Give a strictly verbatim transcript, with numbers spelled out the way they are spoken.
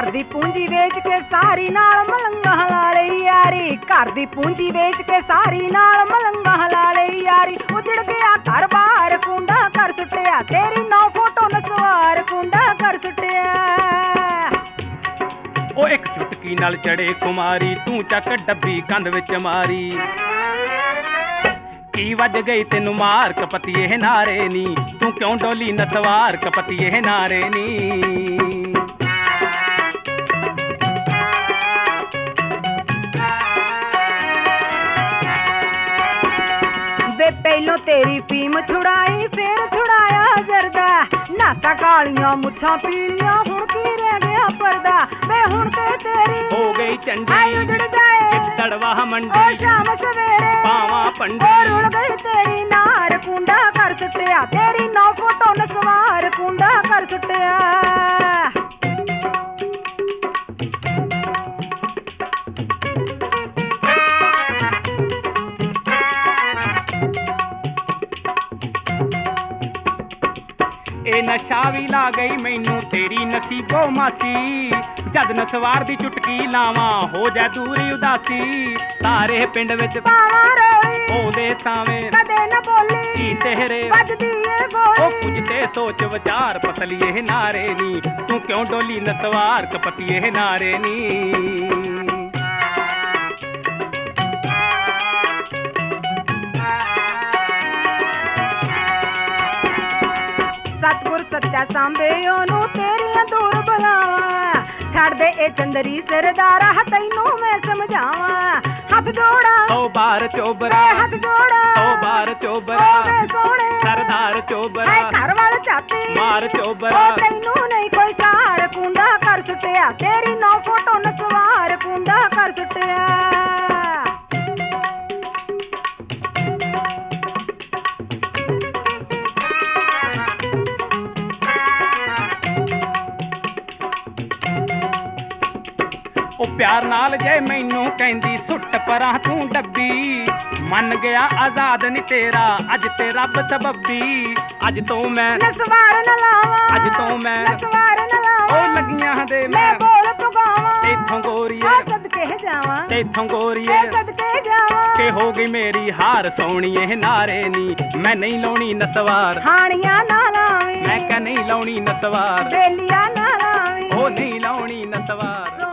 घर दी पूंजी बेच के सारी नाल मलंगा ला लई यारी, घर दी पूंजी बेच के सारी नाल मलंगा ला लई यारी। उजड़ गया घर बार कुंडा कर सुटिया, तेरी नौ फोटो नसवार कुंडा कर सुटिया। ओ एक चुटकी नाल चढ़े कुमारी, तू चक डब्बी कंध विच मारी। की वज गई तेनू मार कपतिए नारे नी, तू क्यों डोली नसवार कपतिए नारे नी। वे पहलों तेरी फीम छुड़ाई फिर छुड़ाया जरदा, नाता कालियां मुछां पीलियां हुण की रह गया पर्दा। वे हुण ते तेरी हो गई चंडी उजड़ जाए तड़वा ओ मंडी, शाम सवेरे पावा पंडी। और उड़ गई तेरी नार कुंडा कर सुटिया, तेरी नौ फोटो नसवार कुंडा कर सुटिया। ए नशा भी ला गई मैनू तेरी नसीबो मासी, जद नसवार दी चुटकी लावा हो जा दूरी उदासी। सारे पिंड विच पावा रोई ओदे सावें कदे न बोली की तेरे बजदी ए ओ गोली। कुछ ते सोच विचार पतलिए नारे नी, तू क्यों डोली नसवार कपतिए नारे नी। सतगुर सच्चा सांबे ओनू तेरियां दूर बुलावा, छड़ दे ए चंदरी सरदारा तैनू मैं समझावा। हथ जोड़ा ओ बार चोबरा ए हथ जोड़ा ओ बार चोबरा, ओ वे सोहणे सरदार चोबरा ऐ घर वाल छाती मार ओ चोबरा। तैनू नहीं कोई कार कुंडा कर सुटिया, तेरी नौ फोटो नसवार कुंडा कर सुटिया। ओ प्यार नाल जे मैनू कहंदी सुट परां तू डब्बी, मन गया आजाद नी तेरा अज ते रब सबबी। अज तो मैं नसवार न लावा अज तो मैं नसवार न लावा, ओ लगियां दे मैं मैं बोल पुगावा तेथों गोरीए आ सदके जावा तेथों ए गोरीए। सदके जावा के हो गई मेरी हार सोहणीए नारे नी, मैं नहीं लाउणी नसवार। हानियां ना लावी मैं क्या नहीं लाउणी नसवार, बेलिया ना लावी ओ नहीं लाउणी नसवार।